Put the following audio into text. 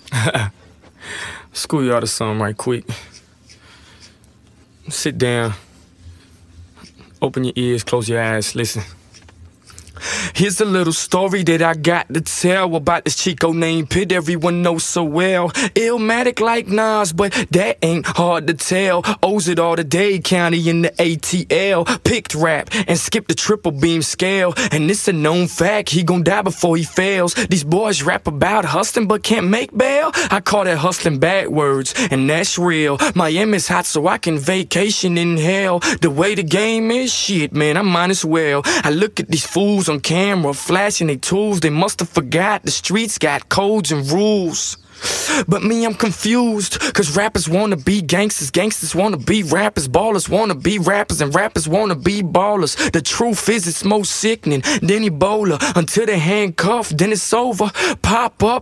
School y'all to something right quick. Sit down. Open your ears, close your eyes, listen. Here's a little story that I got to tell about this Chico named Pitt everyone knows so well. Illmatic like Nas, but that ain't hard to tell. Owes it all to Dade County in the ATL. Picked rap and skipped the triple beam scale. And it's a known fact, he gon' die before he fails. These boys rap about hustling but can't make bail. I call that hustling backwards, and that's real. Miami's hot so I can vacation in hell. The way the game is, shit man, I might as well. I look at these fools on camera, flashing their tools. They must have forgot the streets got codes and rules. But me, I'm confused, cause rappers wanna be gangsters, gangsters wanna be rappers, ballers wanna be rappers, and rappers wanna be ballers. The truth is it's most sickening than Ebola. Until they handcuffed, then it's over. Pop up